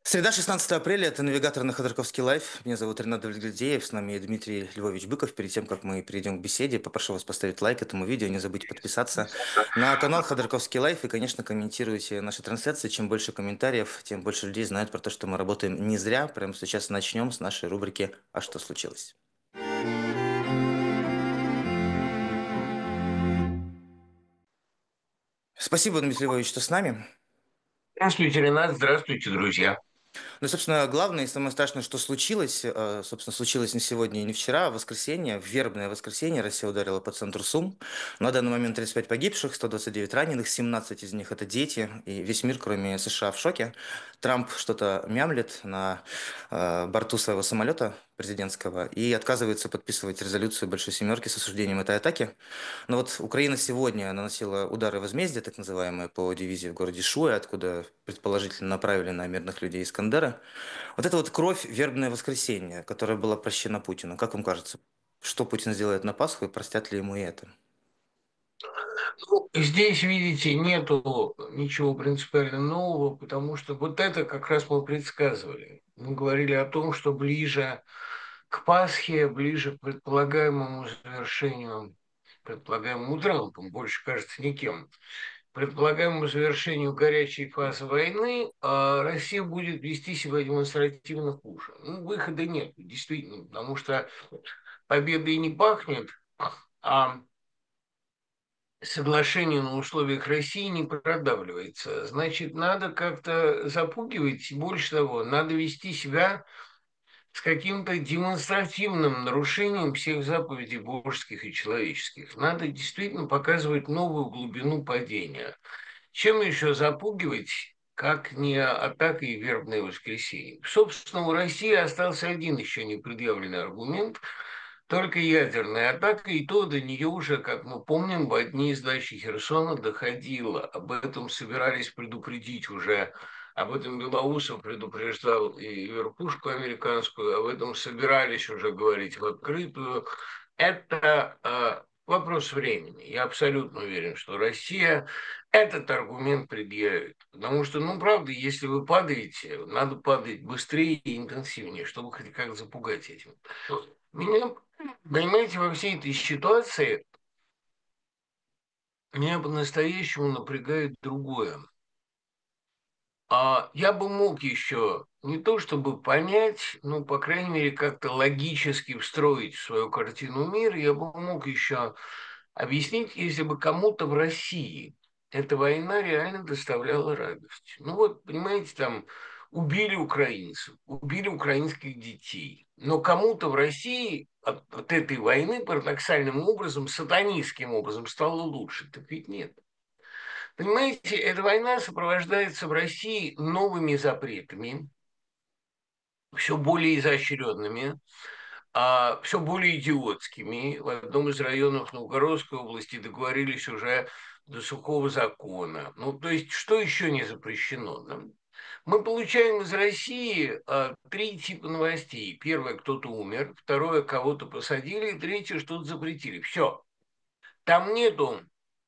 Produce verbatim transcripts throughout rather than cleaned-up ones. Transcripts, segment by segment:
Среда, шестнадцатое апреля, это навигатор на Ходорковский лайф. Меня зовут Ренат Давлетгильдеев, с нами Дмитрий Львович Быков. Перед тем, как мы перейдем к беседе, попрошу вас поставить лайк этому видео, не забудьте подписаться на канал Ходорковский лайф и, конечно, комментируйте наши трансляции. Чем больше комментариев, тем больше людей знают про то, что мы работаем не зря. Прямо сейчас начнем с нашей рубрики «А что случилось?». Спасибо, Дмитрий Львович, что с нами. Здравствуйте, Ренат, здравствуйте, друзья. Ну, собственно, главное и самое страшное, что случилось, э, собственно, случилось не сегодня и не вчера, а в воскресенье, в вербное воскресенье Россия ударила по центру Сум. На данный момент тридцать пять погибших, сто двадцать девять раненых, семнадцать из них это дети, и весь мир, кроме США, в шоке. Трамп что-то мямлет на э, борту своего самолета президентского и отказывается подписывать резолюцию Большой Семерки с осуждением этой атаки. Но вот Украина сегодня наносила удары возмездия, так называемые, по дивизии в городе Шуя, откуда предположительно направили на мирных людей Искандера. Вот это вот кровь, вербное воскресенье, которая была прощена Путину. Как вам кажется, что Путин сделает на Пасху и простят ли ему и это? Ну, здесь, видите, нету ничего принципиально нового, потому что вот это как раз мы предсказывали. Мы говорили о том, что ближе к Пасхе, ближе к предполагаемому завершению, предполагаемому Трампом, больше, кажется, никем, предполагаемому завершению горячей фазы войны, а Россия будет вести себя демонстративно хуже. Ну, выхода нет, действительно, потому что победой не пахнет, а соглашение на условиях России не продавливается. Значит, надо как-то запугивать, и больше того, надо вести себя с каким-то демонстративным нарушением всех заповедей божеских и человеческих. Надо действительно показывать новую глубину падения. Чем еще запугивать, как не атакой и вербное воскресенье? Собственно, у России остался один еще не предъявленный аргумент – только ядерная атака, и то до нее уже, как мы помним, в дни сдачи Херсона доходило. Об этом собирались предупредить уже. Об этом Белоусов предупреждал и верхушку американскую, об этом собирались уже говорить в открытую. Это э, вопрос времени. Я абсолютно уверен, что Россия этот аргумент предъявит. Потому что, ну, правда, если вы падаете, надо падать быстрее и интенсивнее, чтобы хоть как запугать этим. Меня, понимаете, во всей этой ситуации меня по-настоящему напрягает другое. А я бы мог еще не то чтобы понять, ну, по крайней мере, как-то логически встроить в свою картину мира, я бы мог еще объяснить, если бы кому-то в России эта война реально доставляла радость. Ну вот, понимаете, там убили украинцев, убили украинских детей, но кому-то в России от, от этой войны парадоксальным образом, сатанистским образом стало лучше. Так ведь нет. Понимаете, эта война сопровождается в России новыми запретами, все более изощренными, а все более идиотскими. В одном из районов Новгородской области договорились уже до сухого закона. Ну, то есть, что еще не запрещено? Да? Мы получаем из России а, три типа новостей. Первое, кто-то умер. Второе, кого-то посадили. Третье, что-то запретили. Все. Там нету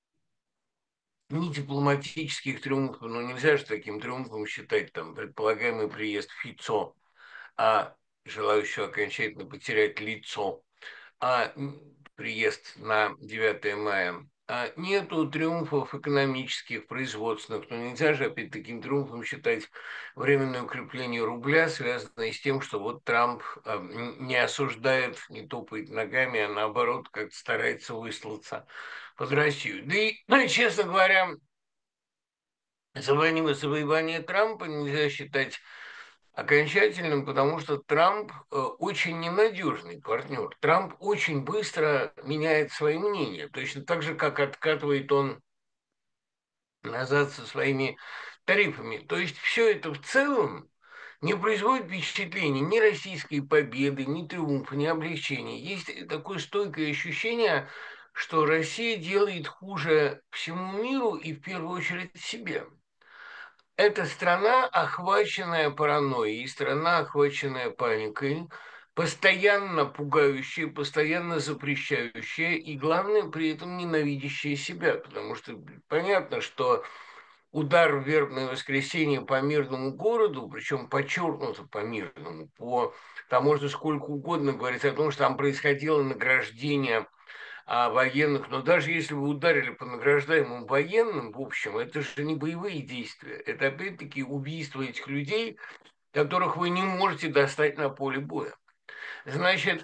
ни дипломатических триумфов, ну нельзя же таким триумфом считать там предполагаемый приезд Фицо, а желающего окончательно потерять лицо, а приезд на девятое мая. А нету триумфов экономических, производственных, но нельзя же опять таким триумфом считать временное укрепление рубля, связанное с тем, что вот Трамп а, не осуждает, не топает ногами, а наоборот как-то старается выслаться под Россию. Да и, ну, и, честно говоря, завоевание, завоевание Трампа нельзя считать окончательным, потому что Трамп э, очень ненадежный партнер. Трамп очень быстро меняет свои мнения, точно так же, как откатывает он назад со своими тарифами. То есть все это в целом не производит впечатления ни российской победы, ни триумфа, ни облегчения. Есть такое стойкое ощущение, что Россия делает хуже всему миру и в первую очередь себе. Это страна, охваченная паранойей, страна, охваченная паникой, постоянно пугающая, постоянно запрещающая и, главное, при этом ненавидящая себя. Потому что понятно, что удар в вербное воскресенье по мирному городу, причем подчеркнуто по мирному, по, там можно сколько угодно говорить о том, что там происходило награждение а, военных, но даже если вы ударили по награждаемым военным, в общем, это же не боевые действия, это опять-таки убийство этих людей, которых вы не можете достать на поле боя. Значит,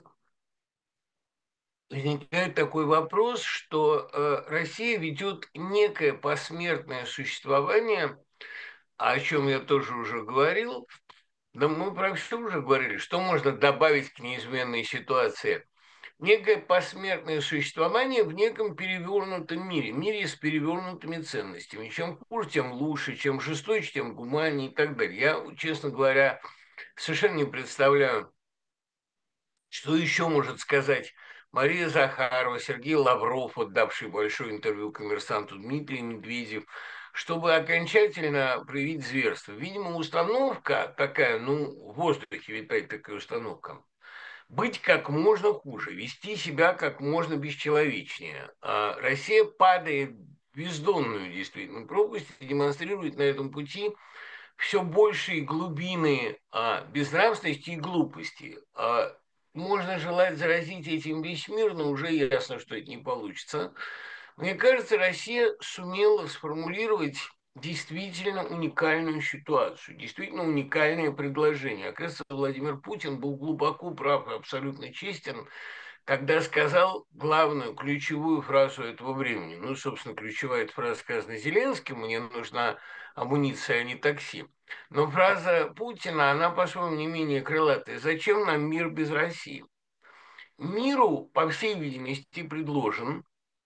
возникает такой вопрос, что э, Россия ведет некое посмертное существование, о чем я тоже уже говорил. Да мы про все уже говорили, что можно добавить к неизменной ситуации. Некое посмертное существование в неком перевернутом мире, мире с перевернутыми ценностями. Чем хуже, тем лучше, чем жесточе, тем гуманнее и так далее. Я, честно говоря, совершенно не представляю, что еще может сказать Мария Захарова, Сергей Лавров, вот давший большое интервью коммерсанту, Дмитрий Медведев, чтобы окончательно проявить зверство. Видимо, установка такая, ну, в воздухе витает такая установка. Быть как можно хуже, вести себя как можно бесчеловечнее. А Россия падает в бездонную действительно пропасть и демонстрирует на этом пути все большие глубины а, безнравственности и глупости. А, можно желать заразить этим весь мир, но уже ясно, что это не получится. Мне кажется, Россия сумела сформулировать действительно уникальную ситуацию, действительно уникальное предложение. Оказывается, Владимир Путин был глубоко прав и абсолютно честен, когда сказал главную, ключевую фразу этого времени. Ну, собственно, ключевая эта фраза сказана Зеленским: «Мне нужна амуниция, а не такси». Но фраза Путина, она, по-своему, не менее крылатая. «Зачем нам мир без России?» Миру, по всей видимости, предложен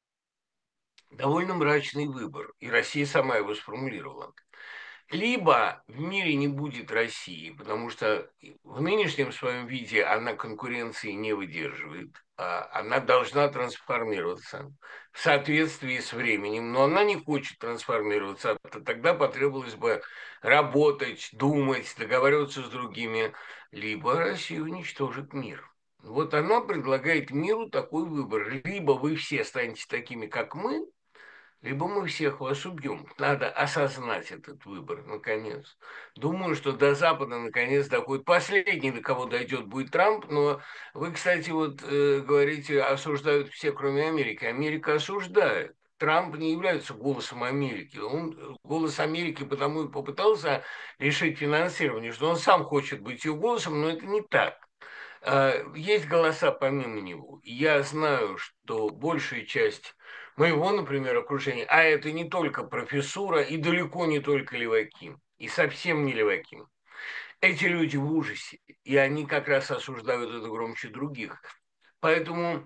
довольно мрачный выбор, и Россия сама его сформулировала. Либо в мире не будет России, потому что в нынешнем своем виде она конкуренции не выдерживает, а она должна трансформироваться в соответствии с временем, но она не хочет трансформироваться, а тогда потребовалось бы работать, думать, договариваться с другими, либо Россия уничтожит мир. Вот она предлагает миру такой выбор. Либо вы все станете такими, как мы, либо мы всех вас убьем. Надо осознать этот выбор, наконец. Думаю, что до Запада, наконец, доходит. Последний, до кого дойдет, будет Трамп. Но вы, кстати, вот э, говорите, осуждают все, кроме Америки. Америка осуждает. Трамп не является голосом Америки. Он э, голос Америки потому и попытался решить финансирование, что он сам хочет быть ее голосом, но это не так. А, есть голоса помимо него. Я знаю, что большая часть моего, например, окружения, а это не только профессура и далеко не только леваки, и совсем не леваки. Эти люди в ужасе, и они как раз осуждают это громче других. Поэтому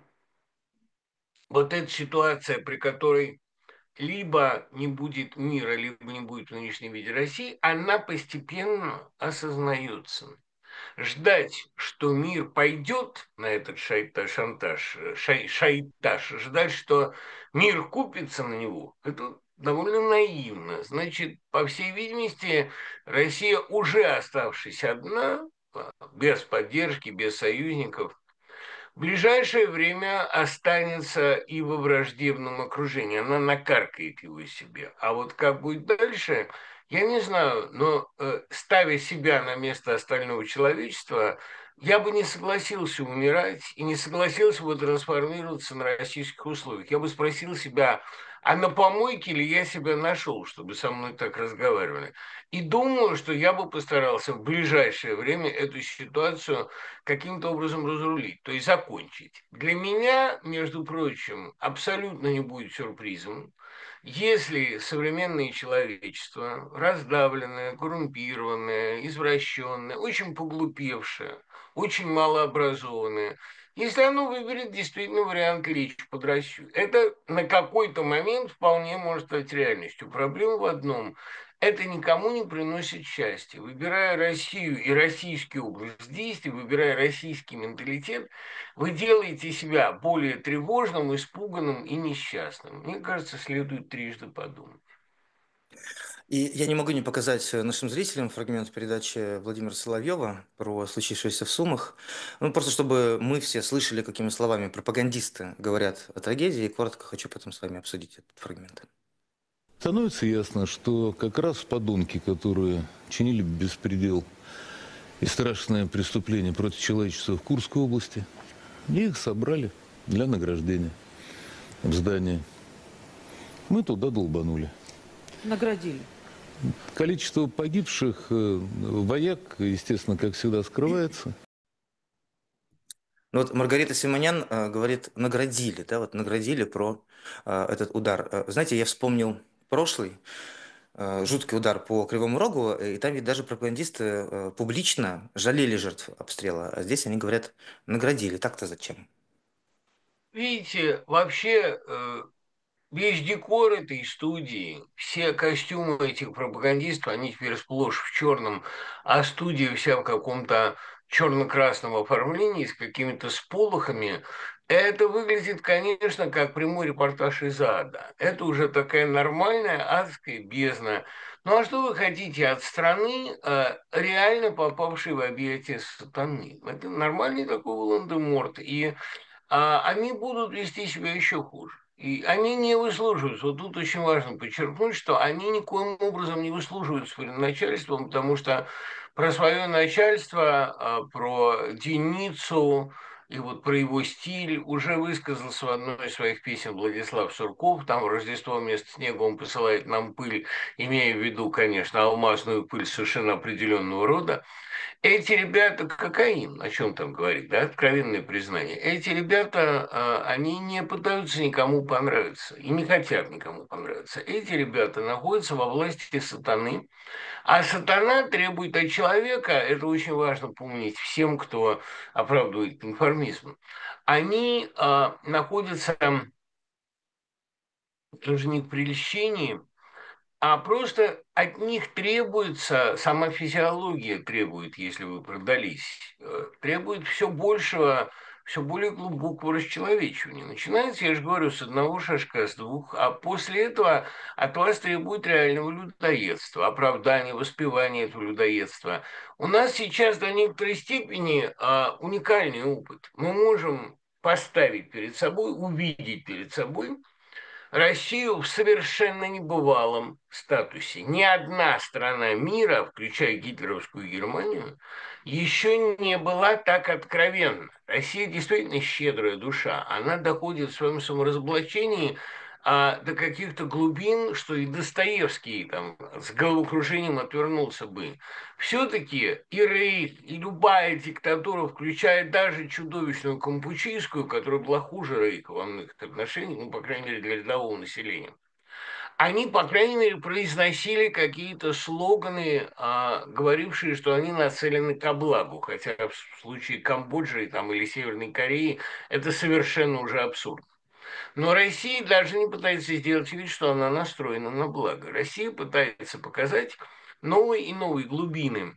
вот эта ситуация, при которой либо не будет мира, либо не будет в нынешнем виде России, она постепенно осознается. Ждать, что мир пойдет на этот шайта, шантаж, шай, шайтаж, ждать, что мир купится на него, это довольно наивно. Значит, по всей видимости, Россия, уже оставшись одна, без поддержки, без союзников, в ближайшее время останется и во враждебном окружении. Она накаркает его себе. А вот как будет дальше, я не знаю, но э, ставя себя на место остального человечества, я бы не согласился умирать и не согласился бы трансформироваться на российских условиях. Я бы спросил себя, а на помойке ли я себя нашел, чтобы со мной так разговаривали? И думаю, что я бы постарался в ближайшее время эту ситуацию каким-то образом разрулить, то есть закончить. Для меня, между прочим, абсолютно не будет сюрпризом, если современное человечество, раздавленное, коррумпированное, извращенное, очень поглупевшее, очень малообразованное, если оно выберет действительно вариант лечь под Россию, это на какой-то момент вполне может стать реальностью. Проблема в одном: это никому не приносит счастья. Выбирая Россию и российский образ действий, выбирая российский менталитет, вы делаете себя более тревожным, испуганным и несчастным. Мне кажется, следует трижды подумать. И я не могу не показать э, нашим зрителям фрагмент передачи Владимира Соловьева про случившееся в Сумах. Ну, просто чтобы мы все слышали, какими словами пропагандисты говорят о трагедии. И коротко хочу потом с вами обсудить этот фрагмент. Становится ясно, что как раз подонки, которые чинили беспредел и страшное преступление против человечества в Курской области, их собрали для награждения в здании. Мы туда долбанули. Наградили. Количество погибших э, вояк, естественно, как всегда, скрывается. Ну вот Маргарита Симонян э, говорит, наградили, да, вот наградили про э, этот удар. Э, знаете, я вспомнил прошлый э, жуткий удар по Кривому Рогу, э, и там ведь даже пропагандисты э, публично жалели жертв обстрела, а здесь они говорят, наградили. Так-то зачем? Видите, вообще э, весь декор этой студии, все костюмы этих пропагандистов, они теперь сплошь в черном, а студия вся в каком-то черно-красном оформлении с какими-то сполохами. Это выглядит, конечно, как прямой репортаж из ада. Это уже такая нормальная адская бездна. Ну а что вы хотите от страны, э, реально попавшей в объятия сатаны? Это нормальный такой Волан-де-Морт. И а, они будут вести себя еще хуже. И они не выслуживаются. Вот тут очень важно подчеркнуть, что они никоим образом не выслуживаются перед начальством, потому что про свое начальство, а, про Деницу и вот про его стиль уже высказался в одной из своих песен Владислав Сурков. Там в Рождество вместо снега он посылает нам пыль, имея в виду, конечно, алмазную пыль совершенно определенного рода. Эти ребята, кокаин, о чем там говорить, да, откровенное признание. Эти ребята, а, они не пытаются никому понравиться и не хотят никому понравиться. Эти ребята находятся во власти сатаны, а сатана требует от человека, это очень важно помнить всем, кто оправдывает конформизм, они а, находятся даже не в прельщении, а просто от них требуется, сама физиология требует, если вы продались, э, требует все большего, все более глубокого расчеловечивания. Начинается, я же говорю, с одного шажка, с двух, а после этого от вас требует реального людоедства, оправдания, воспевания этого людоедства. У нас сейчас до некоторой степени а, уникальный опыт. Мы можем поставить перед собой, увидеть перед собой Россию в совершенно небывалом статусе. Ни одна страна мира, включая гитлеровскую Германию, еще не была так откровенна. Россия действительно щедрая душа. Она доходит в своем саморазоблачении а, до каких-то глубин, что и Достоевский там с головокружением отвернулся бы. Все-таки и Рейх, и любая диктатура, включая даже чудовищную кампучийскую, которая была хуже Рейха во многих отношениях, ну, по крайней мере, для рядового населения, они, по крайней мере, произносили какие-то слоганы, а, говорившие, что они нацелены ко благу, хотя в случае Камбоджи там, или Северной Кореи это совершенно уже абсурдно. Но Россия даже не пытается сделать вид, что она настроена на благо. Россия пытается показать новые и новые глубины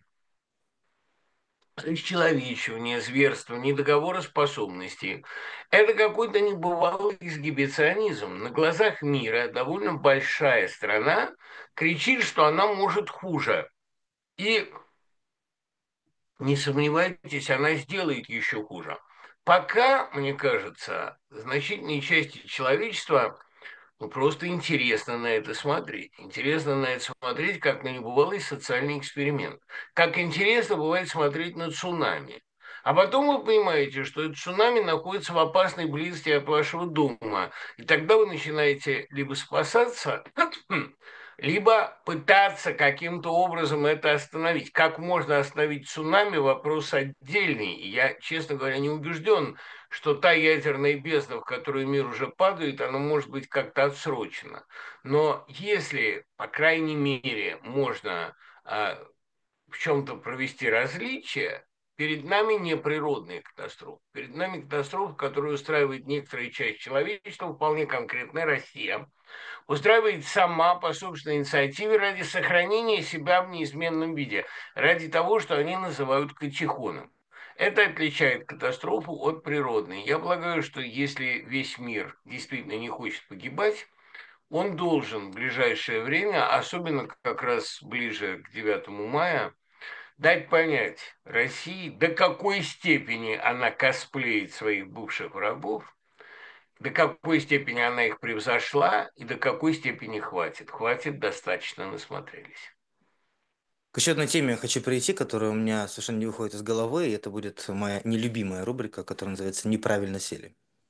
расчеловечивания, зверства, недоговороспособности. Это какой-то небывалый эксгибиционизм. На глазах мира довольно большая страна кричит, что она может хуже. И, не сомневайтесь, она сделает еще хуже. Пока, мне кажется, значительной части человечества ну, просто интересно на это смотреть. Интересно на это смотреть, как на небывалый социальный эксперимент. Как интересно бывает смотреть на цунами. А потом вы понимаете, что это цунами находится в опасной близости от вашего дома. И тогда вы начинаете либо спасаться, либо пытаться каким-то образом это остановить. Как можно остановить цунами – вопрос отдельный. И я, честно говоря, не убежден, что та ядерная бездна, в которую мир уже падает, она может быть как-то отсрочена. Но если, по крайней мере, можно а, в чем-то провести различия, перед нами не природная катастрофа. Перед нами катастрофа, которую устраивает некоторая часть человечества, вполне конкретная Россия, устраивает сама по собственной инициативе ради сохранения себя в неизменном виде, ради того, что они называют катехоном. Это отличает катастрофу от природной. Я полагаю, что если весь мир действительно не хочет погибать, он должен в ближайшее время, особенно как раз ближе к девятому мая, дать понять России, до какой степени она косплеит своих бывших врагов, До какой степени она их превзошла и до какой степени хватит? Хватит, достаточно насмотрелись. К еще одной теме я хочу перейти, которая у меня совершенно не выходит из головы, и это будет моя нелюбимая рубрика, которая называется «Неправильно сели».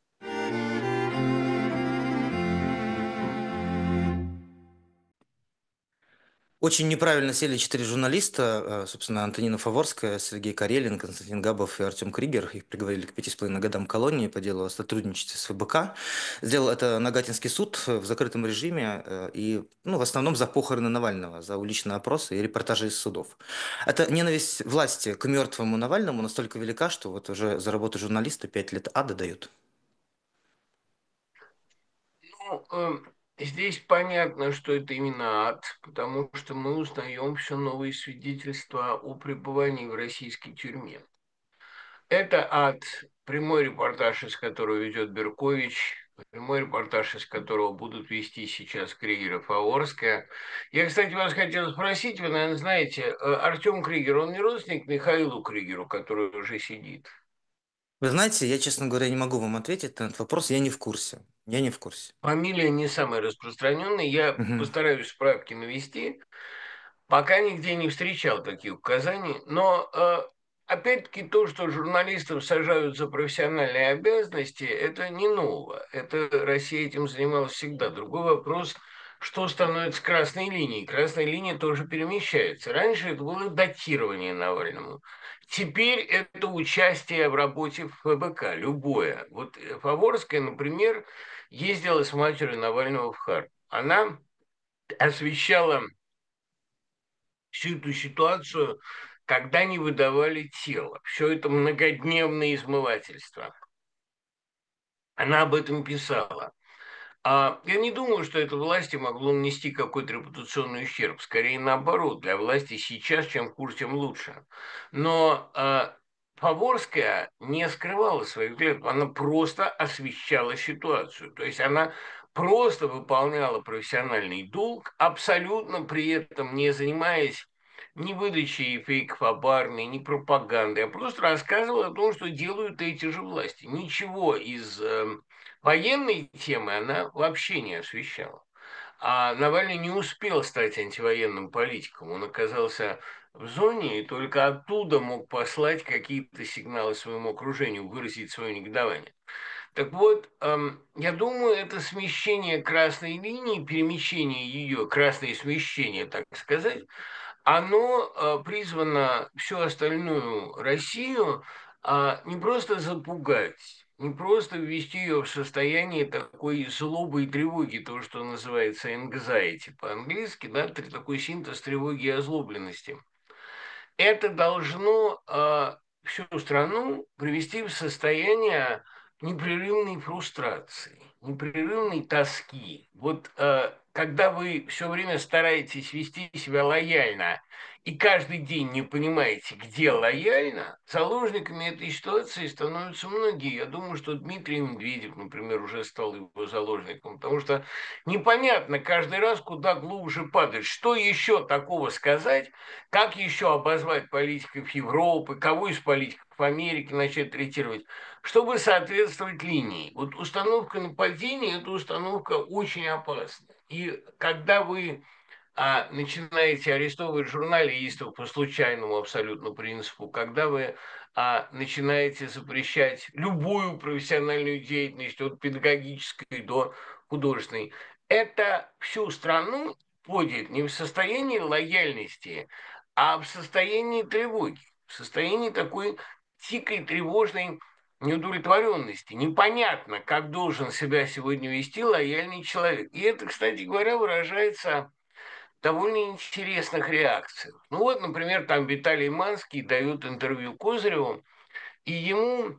Очень неправильно сели четыре журналиста, э, собственно, Антонина Фаворская, Сергей Карелин, Константин Габов и Артем Кригер. Их приговорили к пяти с половиной годам колонии по делу о сотрудничестве с ФБК. Сделал это Нагатинский суд в закрытом режиме э, и, ну, в основном за похороны Навального, за уличные опросы и репортажи из судов. Эта ненависть власти к мертвому Навальному настолько велика, что вот уже за работу журналиста пять лет ада дают. Ну, эм, здесь понятно, что это именно ад, потому что мы узнаем все новые свидетельства о пребывании в российской тюрьме. Это ад, прямой репортаж, из которого ведет Беркович, прямой репортаж, из которого будут вести сейчас Кригер и Фаворская. Я, кстати, вас хотел спросить, вы, наверное, знаете, э, Артем Кригер, он не родственник Михаилу Кригеру, который уже сидит? Вы знаете, я, честно говоря, не могу вам ответить на этот вопрос, я не в курсе. Я не в курсе. Фамилия не самая распространенная, я Мгм. постараюсь справки навести. Пока нигде не встречал таких указаний, но э, опять-таки то, что журналистов сажают за профессиональные обязанности, это не ново. Это Россия этим занималась всегда. Другой вопрос, что становится красной линией. Красная линия тоже перемещается. Раньше это было датирование Навальному. Теперь это участие в работе в ФБК, любое. Вот э, Фаворская, например, ездила с матерью Навального в Харьков. Она освещала всю эту ситуацию, когда не выдавали тело. Все это многодневное измывательство. Она об этом писала. А я не думаю, что это власти могло нанести какой-то репутационный ущерб. Скорее наоборот, для власти сейчас, чем хуже, тем лучше. Но а, Фаворская не скрывала своих взглядов, она просто освещала ситуацию. То есть она просто выполняла профессиональный долг, абсолютно при этом не занимаясь ни выдачей фейков об армии, ни пропагандой, а просто рассказывала о том, что делают эти же власти. Ничего из э, военной темы она вообще не освещала. А Навальный не успел стать антивоенным политиком. Он оказался в зоне и только оттуда мог послать какие-то сигналы своему окружению, выразить свое негодование. Так вот, эм, я думаю, это смещение красной линии, перемещение ее, красное смещение, так сказать, оно э, призвано всю остальную Россию а, не просто запугать, не просто ввести ее в состояние такой злобы и тревоги, то, что называется anxiety по-английски, да, тр- такой синтез тревоги и озлобленности. Это должно а, всю страну привести в состояние непрерывной фрустрации, непрерывной тоски. Вот э, когда вы все время стараетесь вести себя лояльно и каждый день не понимаете, где лояльно, заложниками этой ситуации становятся многие. Я думаю, что Дмитрий Медведев, например, уже стал его заложником, потому что непонятно каждый раз, куда глубже падать. Что еще такого сказать, как еще обозвать политиков Европы, кого из политиков Америки начать третировать, чтобы соответствовать линии. Вот установка нападения – это установка очень опасна. И когда вы а, начинаете арестовывать журналистов по случайному абсолютно принципу, когда вы а, начинаете запрещать любую профессиональную деятельность от педагогической до художественной, это всю страну вводит не в состояние лояльности, а в состоянии тревоги, в состоянии такой дикой тревожной неудовлетворенности. Непонятно, как должен себя сегодня вести лояльный человек. И это, кстати говоря, выражается в довольно интересных реакциях. Ну вот, например, там Виталий Манский дает интервью Козыреву, и ему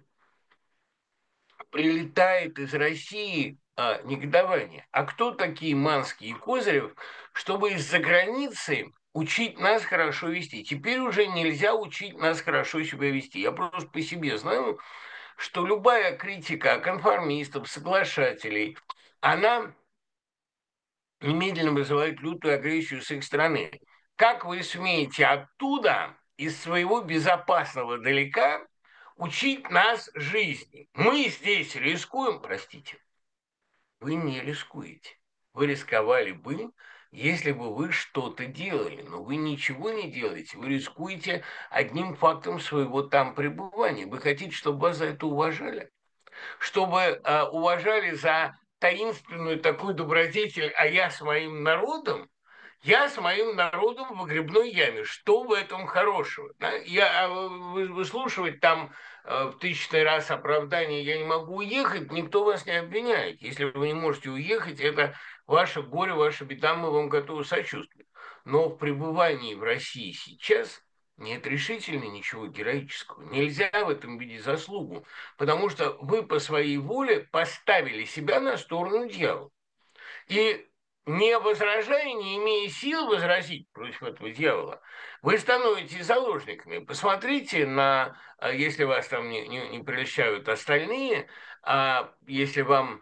прилетает из России а, негодование. А кто такие Манский и Козырев, чтобы из-за границы учить нас хорошо вести? Теперь уже нельзя учить нас хорошо себя вести. Я просто по себе знаю, что любая критика конформистов, соглашателей, она немедленно вызывает лютую агрессию с их стороны. Как вы смеете оттуда, из своего безопасного далека, учить нас жизни? Мы здесь рискуем, простите, вы не рискуете. Вы рисковали бы, если бы вы что-то делали, но вы ничего не делаете, вы рискуете одним фактом своего там пребывания. Вы хотите, чтобы вас за это уважали? Чтобы э, уважали за таинственную такую добродетель, а я с моим народом, я с моим народом в выгребной яме. Что в этом хорошего? Да? Я а, вы- выслушивать там э, в тысячный раз оправдание «я не могу уехать», никто вас не обвиняет. Если вы не можете уехать, это ваше горе, ваша беда, мы вам готовы сочувствовать. Но в пребывании в России сейчас нет решительно ничего героического. Нельзя в этом видеть заслугу, потому что вы по своей воле поставили себя на сторону дьявола. И не возражая, не имея сил возразить против этого дьявола, вы становитесь заложниками. Посмотрите на, а, если вас там не, не, не прельщают остальные, а если вам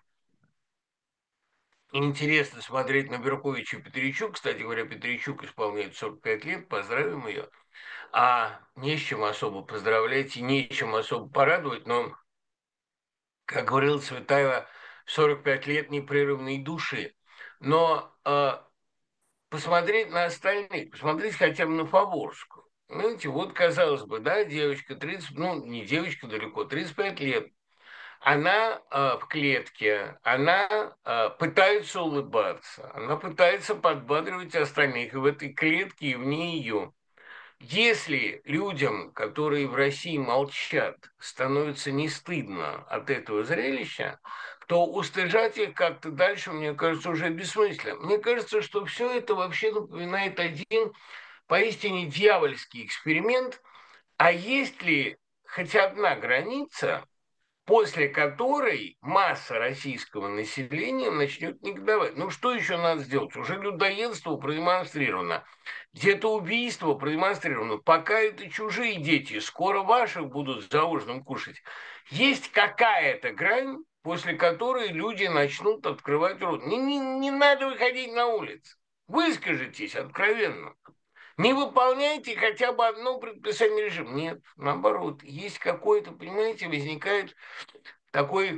интересно смотреть на Берковича Петричук, кстати говоря, Петричук исполняет сорок пять лет, поздравим ее, а не с чем особо поздравлять и не с чем особо порадовать, но, как говорил Цветаева, сорок пять лет непрерывной души. Но э, посмотреть на остальных, посмотреть хотя бы на Фаворскую. Знаете, вот, казалось бы, да, девочка тридцать, ну, не девочка далеко, тридцать пять лет. Она э, в клетке, она э, пытается улыбаться, она пытается подбадривать остальных и в этой клетке, и вне ее. Если людям, которые в России молчат, становится не стыдно от этого зрелища, то устыжать их как-то дальше, мне кажется, уже бессмысленно. Мне кажется, что все это вообще напоминает один поистине дьявольский эксперимент. А есть ли хоть одна граница, после которой масса российского населения начнет негодовать? Ну, что еще надо сделать? Уже людоедство продемонстрировано. Где-то убийство продемонстрировано. Пока это чужие дети, скоро ваших будут за ужином кушать. Есть какая-то грань, после которой люди начнут открывать рот. Не, не, не надо выходить на улицу. Выскажитесь откровенно. Не выполняйте хотя бы одно предписание режима. Нет, наоборот, есть какое-то, понимаете, возникает такой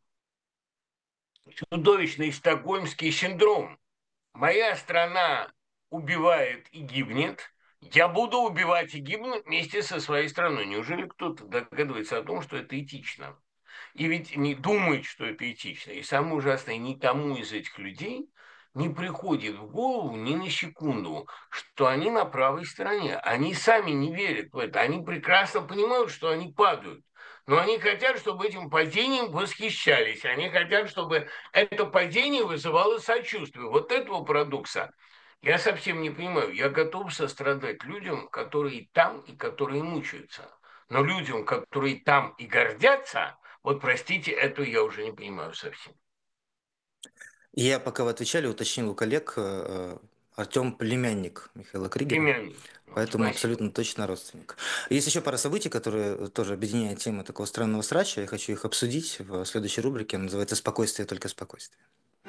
чудовищный стокгольмский синдром. Моя страна убивает и гибнет, я буду убивать и гибнуть вместе со своей страной. Неужели кто-то догадывается о том, что это этично? И ведь не думает, что это этично. И самое ужасное, никому из этих людей не приходит в голову ни на секунду, что они на правой стороне. Они сами не верят в это. Они прекрасно понимают, что они падают. Но они хотят, чтобы этим падением восхищались. Они хотят, чтобы это падение вызывало сочувствие. Вот этого парадокса я совсем не понимаю. Я готов сострадать людям, которые там и которые мучаются. Но людям, которые там и гордятся, вот простите, это я уже не понимаю совсем. Я, пока вы отвечали, уточнил у коллег, э, Артем племянник Михаила Кригера, Племянник. Ну, поэтому спасибо. абсолютно точно родственник. Есть еще пара событий, которые тоже объединяют тему такого странного срача. Я хочу их обсудить в следующей рубрике. Она называется «Спокойствие, только спокойствие».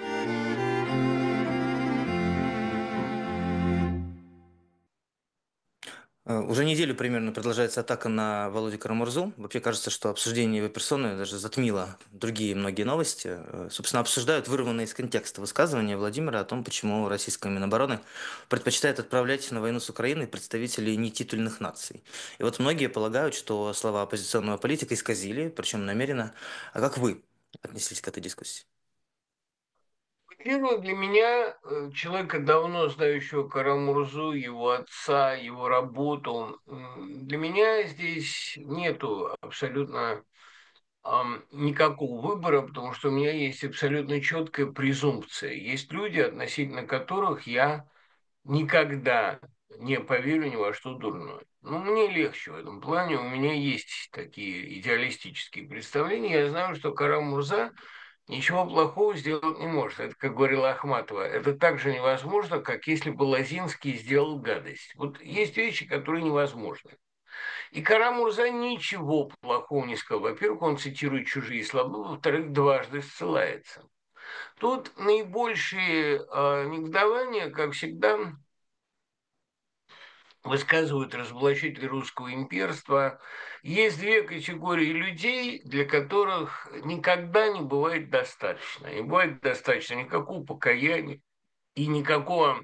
Э, Уже неделю примерно продолжается атака на Володю Карамурзу. Вообще кажется, что обсуждение его персоны даже затмило другие многие новости. Э, Собственно, обсуждают вырванные из контекста высказывания Владимира о том, почему российская Минобороны предпочитает отправлять на войну с Украиной представителей нетитульных наций. И вот многие полагают, что слова оппозиционного политика исказили, причем намеренно. А как вы отнеслись к этой дискуссии? Первое, для меня, э, человека, давно знающего Карамурзу, его отца, его работу, м, для меня здесь нету абсолютно ам, никакого выбора, потому что у меня есть абсолютно четкая презумпция. Есть люди, относительно которых я никогда не поверю ни во что дурное. Ну, мне легче в этом плане. У меня есть такие идеалистические представления. Я знаю, что Карамурза ничего плохого сделать не может. Это, как говорила Ахматова, это так же невозможно, как если бы Лозинский сделал гадость. Вот есть вещи, которые невозможны. И Карамурза ничего плохого не сказал. Во-первых, он цитирует чужие слова, во-вторых, дважды ссылается. Тут наибольшее э, негодование, как всегда, высказывают разоблачители русского имперства. Есть две категории людей, для которых никогда не бывает достаточно. Не бывает достаточно никакого покаяния и никакого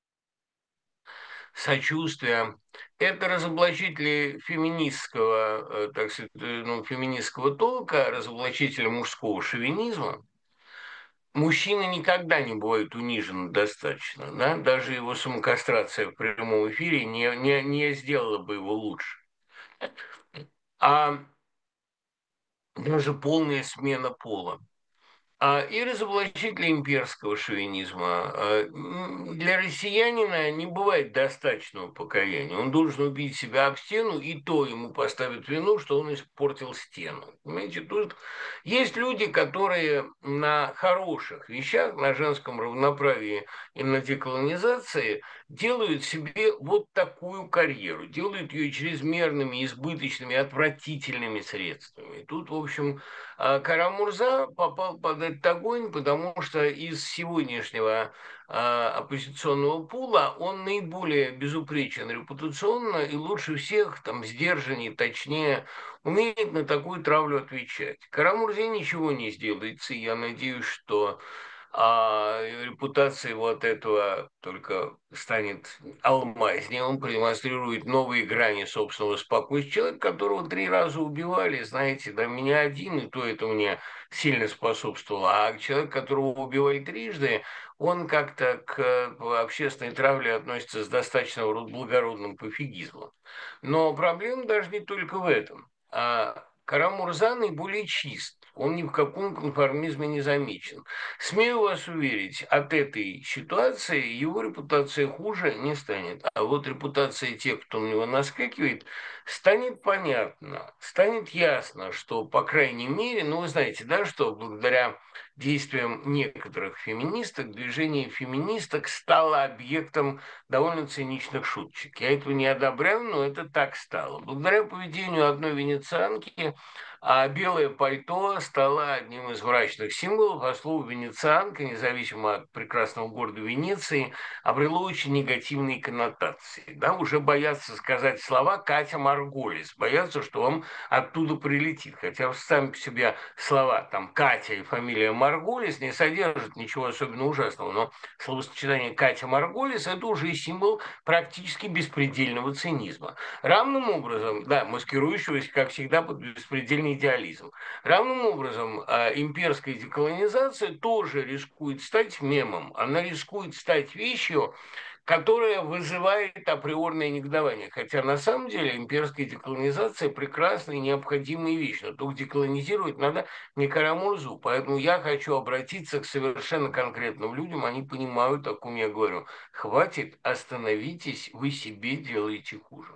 сочувствия. Это разоблачители феминистского, э, так сказать, э, ну, феминистского толка, разоблачители мужского шовинизма. Мужчина никогда не бывает унижен достаточно, да? Даже его самокастрация в прямом эфире не, не, не сделала бы его лучше. А даже полная смена пола. А, и разоблачители имперского шовинизма. А, м, Для россиянина не бывает достаточного покаяния. Он должен убить себя об стену, и то ему поставят вину, что он испортил стену. Понимаете, тут есть люди, которые на хороших вещах, на женском равноправии и на деколонизации делают себе вот такую карьеру, делают ее чрезмерными, избыточными, отвратительными средствами. И тут, в общем, а Кара-Мурза попал под этот огонь, потому что из сегодняшнего а, оппозиционного пула он наиболее безупречен репутационно и лучше всех, там, сдержаннее, точнее, умеет на такую травлю отвечать. Кара-Мурзе ничего не сделается, и я надеюсь, что а репутация вот этого только станет алмазнее. Он продемонстрирует новые грани собственного спокойствия. Человек, которого три раза убивали, знаете, да, меня один, и то это мне сильно способствовало. А человек, которого убивали трижды, он как-то к общественной травле относится с достаточно благородным пофигизмом. Но проблема даже не только в этом. А Кара-Мурза наиболее чист. Он ни в каком конформизме не замечен. Смею вас уверить, от этой ситуации его репутация хуже не станет. А вот репутация тех, кто на него наскакивает, станет понятно, станет ясно, что, по крайней мере, ну, вы знаете, да, что благодаря действиям некоторых феминисток, движение феминисток стало объектом довольно циничных шуточек. Я этого не одобряю, но это так стало. Благодаря поведению одной венецианки а белое пальто стало одним из мрачных символов, а слово «венецианка», независимо от прекрасного города Венеции, обрело очень негативные коннотации. Да, уже боятся сказать слова «Катя Марголис», боятся, что вам оттуда прилетит. Хотя сами по себе слова там «Катя» и фамилия Марголис не содержат ничего особенно ужасного, но словосочетание «Катя Марголис» – это уже и символ практически беспредельного цинизма. Равным образом, да, маскирующегося, как всегда, под беспредельный идеализм. Равным образом, а, имперская деколонизация тоже рискует стать мемом. Она рискует стать вещью, которая вызывает априорное негодование. Хотя на самом деле имперская деколонизация прекрасная и необходимая вещь. Но только деколонизировать надо не Карамурзу. Поэтому я хочу обратиться к совершенно конкретным людям. Они понимают, о ком я говорю. Хватит, остановитесь, вы себе делаете хуже.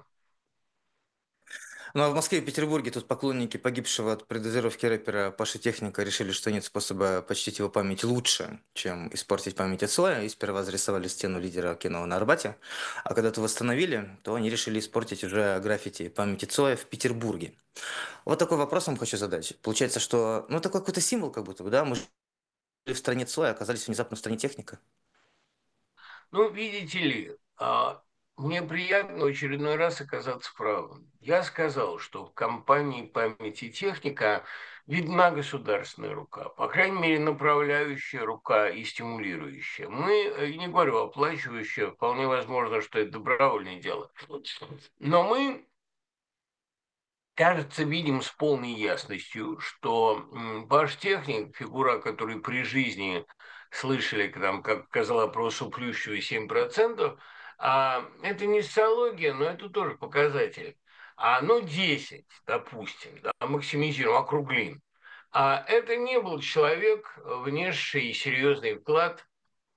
Ну а в Москве и Петербурге тут поклонники погибшего от предозировки рэпера Паши Техника решили, что нет способа почтить его память лучше, чем испортить память от Цоя, и сперва зарисовали стену лидера кино на Арбате, а когда то восстановили, то они решили испортить уже граффити памяти Цоя в Петербурге. Вот такой вопрос вам хочу задать. Получается, что, ну, такой какой-то символ как будто бы, да, мы жили в стране Цоя, оказались внезапно в стране Техника. Ну, видите ли, а, мне приятно в очередной раз оказаться правым. Я сказал, что в компании «Память и техника» видна государственная рука, по крайней мере, направляющая рука и стимулирующая. Мы, э, не говорю оплачивающая, вполне возможно, что это добровольное дело. Но мы, кажется, видим с полной ясностью, что м, Баштехник, фигура, которую при жизни слышали, там, как сказала про Плющева семь процентов, а, это не социология, но это тоже показатель. А, ну, десять, допустим, да, максимизируем, округлим. А это не был человек, внесший серьезный вклад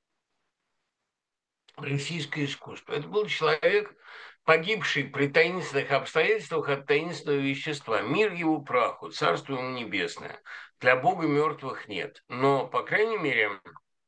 российское искусство. Это был человек, погибший при таинственных обстоятельствах от таинственного вещества. Мир его праху, царство ему небесное. Для Бога мертвых нет. Но, по крайней мере,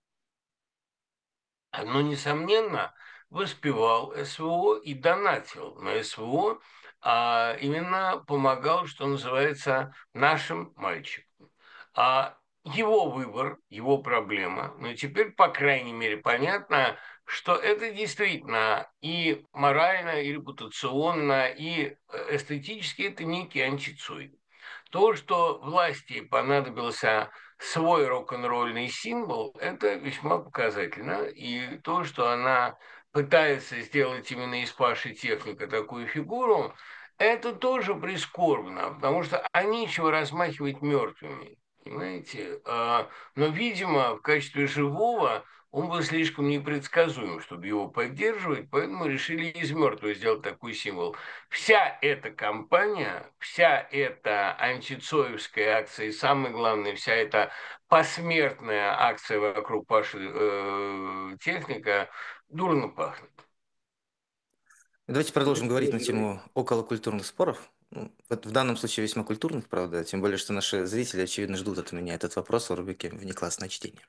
но, несомненно, воспевал СВО и донатил на СВО, а именно помогал, что называется, нашим мальчикам. А его выбор, его проблема, но теперь, по крайней мере, понятно, что это действительно и морально, и репутационно, и э, эстетически это некий антицой. То, что власти понадобился свой рок-н-ролльный символ, это весьма показательно. И то, что она пытается сделать именно из Паши Техника такую фигуру, это тоже прискорбно, потому что а нечего размахивать мертвыми. Понимаете? А, но, видимо, в качестве живого он был слишком непредсказуем, чтобы его поддерживать, поэтому решили из мертвого сделать такой символ. Вся эта кампания, вся эта антицоевская акция и, самое главное, вся эта посмертная акция вокруг Паши э, Техника дурно пахнет. Давайте продолжим говорить на тему околокультурных споров. Ну, вот в данном случае весьма культурных, правда, тем более, что наши зрители, очевидно, ждут от меня этот вопрос в рубрике «Внеклассное чтение».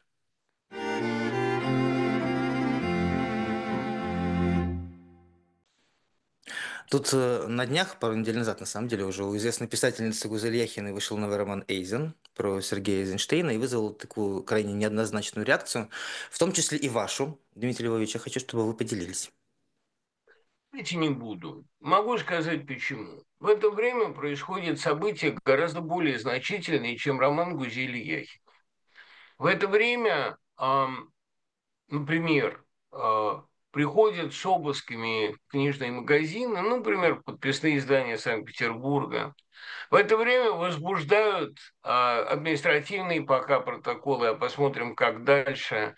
Тут э, на днях, пару недель назад, на самом деле, уже у известной писательницы Гузель Яхиной вышел новый роман «Эйзен» про Сергея Эйзенштейна и вызвал такую крайне неоднозначную реакцию, в том числе и вашу, Дмитрий Львович. Я хочу, чтобы вы поделились. Эти не буду. Могу сказать почему. В это время происходят события гораздо более значительные, чем роман Гузели Яхи. В это время, ам, например, а, приходят с обысками в книжные магазины, ну, например, подписные издания Санкт-Петербурга. В это время возбуждают а, административные пока протоколы, а посмотрим, как дальше,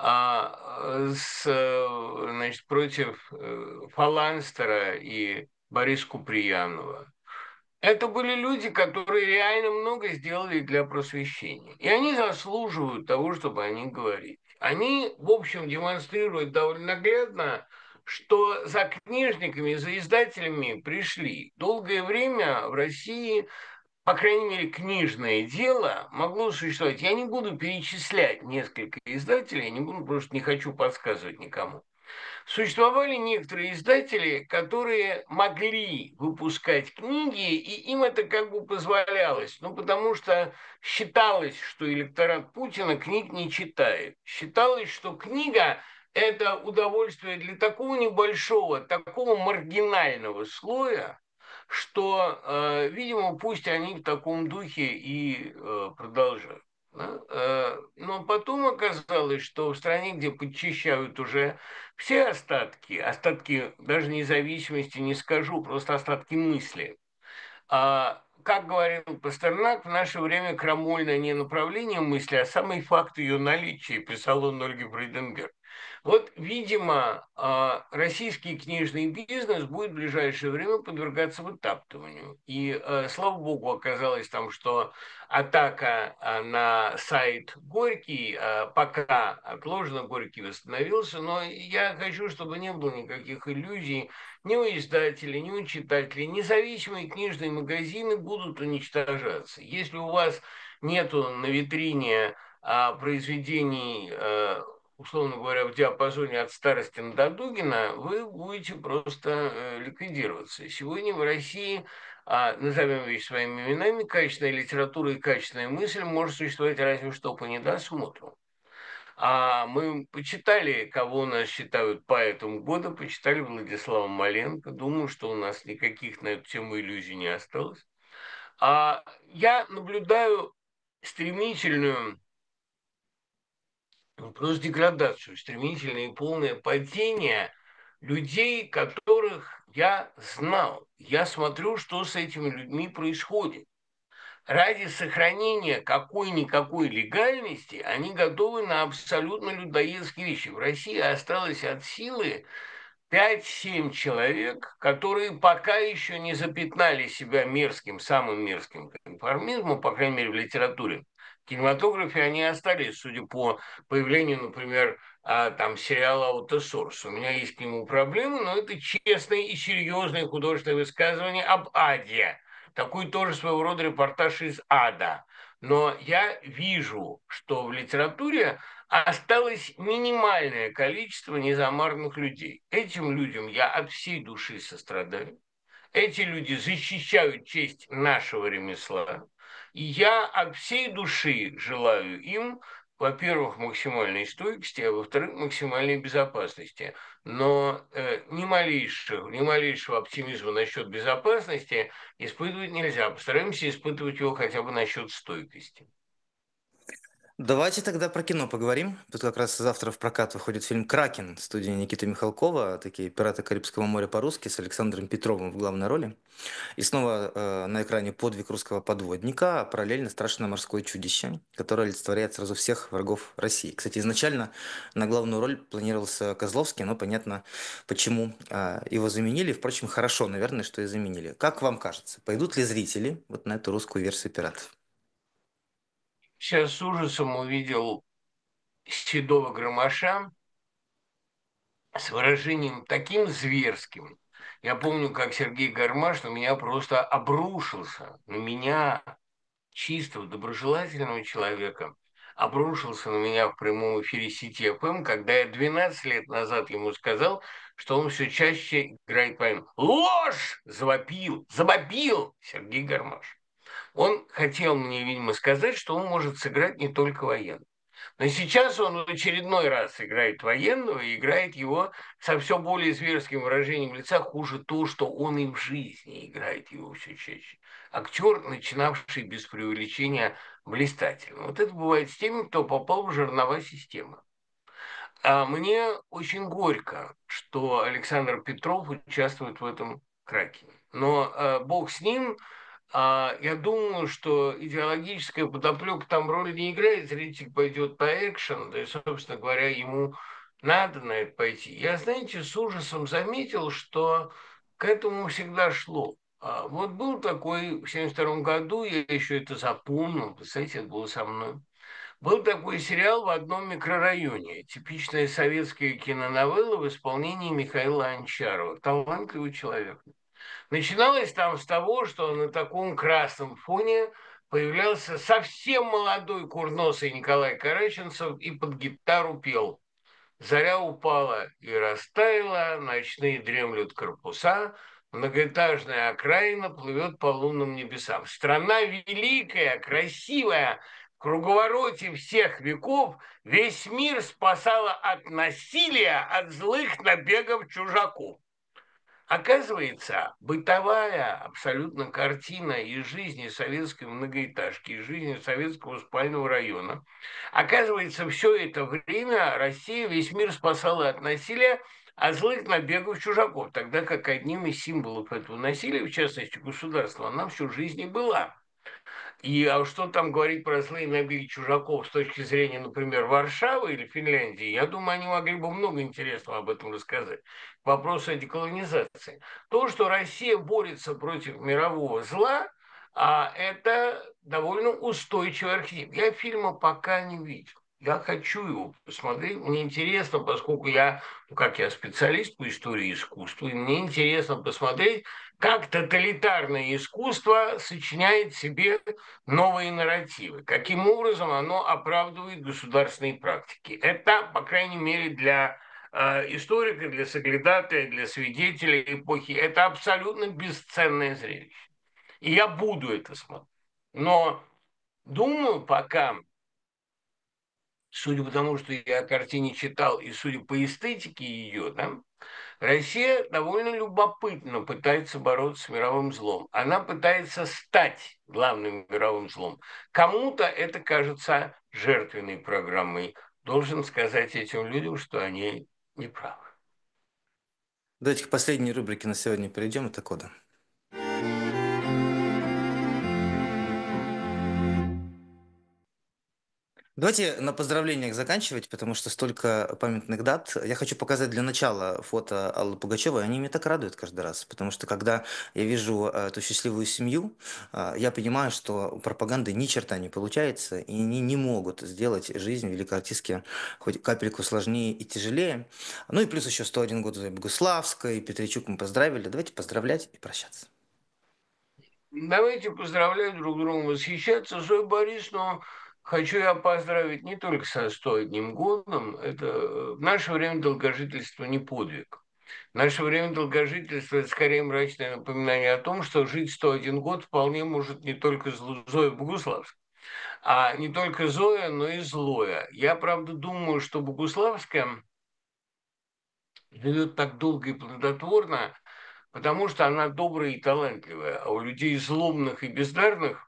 а, с, э, значит, против э, Фаланстера и Бориса Куприянова. Это были люди, которые реально много сделали для просвещения. И они заслуживают того, чтобы о них говорить. Они, в общем, демонстрируют довольно наглядно, что за книжниками, за издателями пришли. Долгое время в России, по крайней мере, книжное дело могло существовать. Я не буду перечислять несколько издателей, не буду, просто не хочу подсказывать никому. Существовали некоторые издатели, которые могли выпускать книги, и им это как бы позволялось. Ну, потому что считалось, что электорат Путина книг не читает. Считалось, что книга – это удовольствие для такого небольшого, такого маргинального слоя, что, э, видимо, пусть они в таком духе и э, продолжают. Да? Э, Но потом оказалось, что в стране, где подчищают уже все остатки, остатки даже независимости не скажу, просто остатки мысли. А, как говорил Пастернак, в наше время крамольное не направление мысли, а самый факт ее наличия, писал он Ольге Фрейденберг. Вот, видимо, а, российский книжный бизнес будет в ближайшее время подвергаться вытаптыванию. И, а, слава богу, оказалось там, что атака а, на сайт Горький а, пока отложена, Горький восстановился, но я хочу, чтобы не было никаких иллюзий ни у издателей, ни у читателей. Независимые книжные магазины будут уничтожаться. Если у вас нету на витрине а, произведений, а, условно говоря, в диапазоне от Старостина до Дугина, вы будете просто э, ликвидироваться. Сегодня в России, а, назовем вещи своими именами, качественная литература и качественная мысль может существовать разве что по недосмотру. А мы почитали, кого у нас считают поэтом года, почитали Владислава Маленко. Думаю, что у нас никаких на эту тему иллюзий не осталось. А я наблюдаю стремительную, ну, просто деградацию, стремительное и полное падение людей, которых я знал. Я смотрю, что с этими людьми происходит. Ради сохранения какой-никакой легальности они готовы на абсолютно людоедские вещи. В России осталось от силы пять-семь человек, которые пока еще не запятнали себя мерзким, самым мерзким конформизмом, по крайней мере, в литературе. В кинематографе они остались, судя по появлению, например, а, там, сериала «Аутосорс». У меня есть к нему проблемы, но это честное и серьезное художественное высказывание об аде. Такой тоже своего рода репортаж из ада. Но я вижу, что в литературе осталось минимальное количество незамарных людей. Этим людям я от всей души сострадаю. Эти люди защищают честь нашего ремесла. И я от всей души желаю им, во-первых, максимальной стойкости, а во-вторых, максимальной безопасности. Но э, ни малейшего, ни малейшего оптимизма насчет безопасности испытывать нельзя. Постараемся испытывать его хотя бы насчет стойкости. Давайте тогда про кино поговорим. Тут как раз завтра в прокат выходит фильм «Кракен» студии Никиты Михалкова, такие «Пираты Карибского моря» по-русски, с Александром Петровым в главной роли. И снова э, на экране подвиг русского подводника, а параллельно страшное морское чудище, которое олицетворяет сразу всех врагов России. Кстати, изначально на главную роль планировался Козловский, но понятно, почему э, его заменили. Впрочем, хорошо, наверное, что и заменили. Как вам кажется, пойдут ли зрители вот на эту русскую версию «Пиратов»? Сейчас с ужасом увидел седого громоша с выражением таким зверским. Я помню, как Сергей Гармаш на меня просто обрушился, на меня, чистого, доброжелательного человека, обрушился на меня в прямом эфире сети эф эм, когда я двенадцать лет назад ему сказал, что он все чаще играет поэм. Ложь! Завопил, завопил Сергей Гармаш. Он хотел мне, видимо, сказать, что он может сыграть не только военного. Но сейчас он в очередной раз играет военного и играет его со все более зверским выражением лица, хуже то, что он и в жизни играет его все чаще. Актер, начинавший без преувеличения блистательно. Вот это бывает с теми, кто попал в жернова системы. А мне очень горько, что Александр Петров участвует в этом краке. Но э, бог с ним. А, я думаю, что идеологическая подоплека там роли не играет, зритель пойдет по экшен, да и, собственно говоря, ему надо на это пойти. Я, знаете, с ужасом заметил, что к этому всегда шло. А, вот был такой в семьдесят втором году, я еще это запомнил, представляете, это было со мной. Был такой сериал «В одном микрорайоне», типичная советская киноновелла в исполнении Михаила Анчарова, талантливый человек. Начиналось там с того, что на таком красном фоне появлялся совсем молодой курносый Николай Караченцев и под гитару пел: «Заря упала и растаяла, ночные дремлют корпуса, многоэтажная окраина плывет по лунным небесам. Страна великая, красивая, в круговороте всех веков весь мир спасала от насилия, от злых набегов чужаков». Оказывается, бытовая абсолютно картина из жизни советской многоэтажки, из жизни советского спального района. Оказывается, все это время Россия весь мир спасала от насилия, от злых набегов чужаков, тогда как одним из символов этого насилия, в частности государства, она всю жизнь и была. И а что там говорить про злые набеги чужаков с точки зрения, например, Варшавы или Финляндии, я думаю, они могли бы много интересного об этом рассказать. К вопросу о деколонизации. То, что Россия борется против мирового зла, а это довольно устойчивый архетип. Я фильма пока не видел. Я хочу его посмотреть. Мне интересно, поскольку я, ну, как я специалист по истории искусства, и мне интересно посмотреть, как тоталитарное искусство сочиняет себе новые нарративы, каким образом оно оправдывает государственные практики. Это, по крайней мере, для э, историка, для соглядатая, для свидетеля эпохи, это абсолютно бесценное зрелище. И я буду это смотреть. Но думаю, пока, судя по тому, что я о картине читал, и судя по эстетике ее, да, Россия довольно любопытно пытается бороться с мировым злом. Она пытается стать главным мировым злом. Кому-то это кажется жертвенной программой. Должен сказать этим людям, что они неправы. Давайте к последней рубрике на сегодня перейдем. Это кода. Давайте на поздравлениях заканчивать, потому что столько памятных дат. Я хочу показать для начала фото Аллы Пугачевой. Они меня так радуют каждый раз, потому что когда я вижу э, эту счастливую семью, э, я понимаю, что у пропаганды ни черта не получается, и они не могут сделать жизнь великой артистки хоть капельку сложнее и тяжелее. Ну и плюс еще сто один год Зои Богуславской, Петричук мы поздравили. Давайте поздравлять и прощаться. Давайте поздравлять друг друга, восхищаться. Зою Борисовну хочу я поздравить не только со сто одним годом. Это в наше время долгожительство не подвиг. В наше время долгожительство – это скорее мрачное напоминание о том, что жить сто один год вполне может не только Зло- Зоя Богуславская, а не только Зоя, но и Злоя. Я, правда, думаю, что Богуславская живет так долго и плодотворно, потому что она добрая и талантливая, а у людей злобных и бездарных,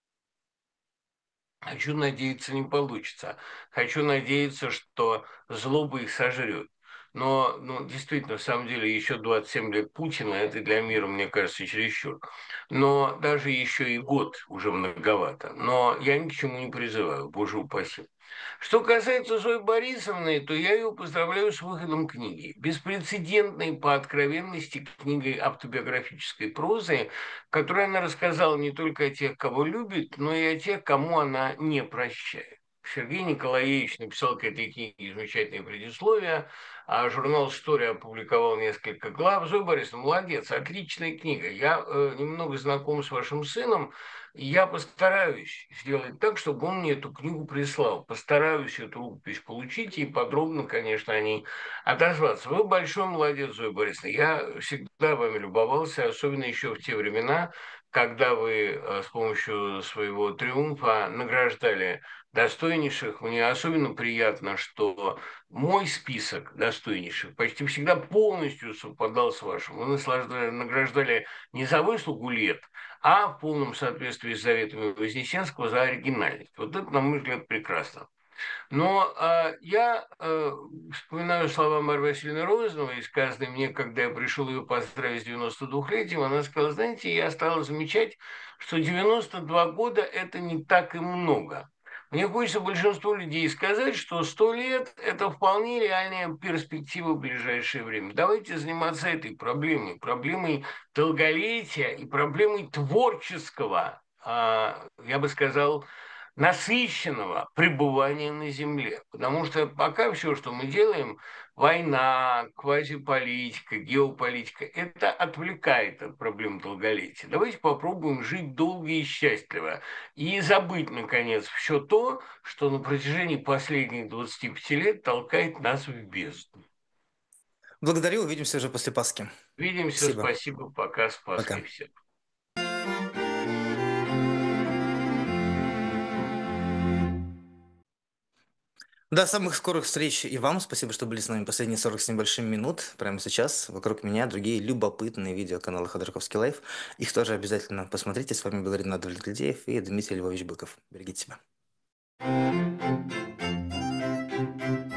хочу надеяться, не получится. Хочу надеяться, что злоба их сожрет. Но, ну, действительно, на самом деле, еще двадцать семь лет Путина – это для мира, мне кажется, чересчур. Но даже еще и год уже многовато. Но я ни к чему не призываю, боже упаси. Что касается Зои Борисовны, то я ее поздравляю с выходом книги. Беспрецедентной по откровенности книгой автобиографической прозы, в которой она рассказала не только о тех, кого любит, но и о тех, кому она не прощает. Сергей Николаевич написал к этой книге замечательное предисловие, а журнал «История» опубликовал несколько глав. Зоя Борисовна, молодец, отличная книга. Я э, немного знаком с вашим сыном, и я постараюсь сделать так, чтобы он мне эту книгу прислал. Постараюсь эту рукопись получить и подробно, конечно, о ней отозваться. Вы большой молодец, Зоя Борисовна. Я всегда вами любовался, особенно еще в те времена, когда вы э, с помощью своего триумфа награждали достойнейших. Мне особенно приятно, что мой список достойнейших почти всегда полностью совпадал с вашим. Вы наслаждали, награждали не за выслугу лет, а в полном соответствии с заветами Вознесенского за оригинальность. Вот это, на мой взгляд, прекрасно. Но а, я а, вспоминаю слова Марьи Васильевны Розановой, сказанные мне, когда я пришел ее поздравить с девяносто двухлетием. Она сказала, знаете, я стала замечать, что девяносто два года – это не так и много. Мне хочется большинству людей сказать, что сто лет – это вполне реальная перспектива в ближайшее время. Давайте заниматься этой проблемой, проблемой долголетия и проблемой творческого, а, я бы сказал, насыщенного пребывания на Земле. Потому что пока все, что мы делаем, война, квазиполитика, геополитика, это отвлекает от проблем долголетия. Давайте попробуем жить долго и счастливо и забыть, наконец, все то, что на протяжении последних двадцати пяти лет толкает нас в бездну. Благодарю, увидимся уже после Пасхи. Увидимся, Спасибо. спасибо, пока, с Пасхой Пока. всем. До самых скорых встреч и вам. Спасибо, что были с нами последние сорок с небольшим минут. Прямо сейчас вокруг меня другие любопытные видео канала Ходорковский Лайф. Их тоже обязательно посмотрите. С вами был Ренат Давлетгильдеев и Дмитрий Львович Быков. Берегите себя.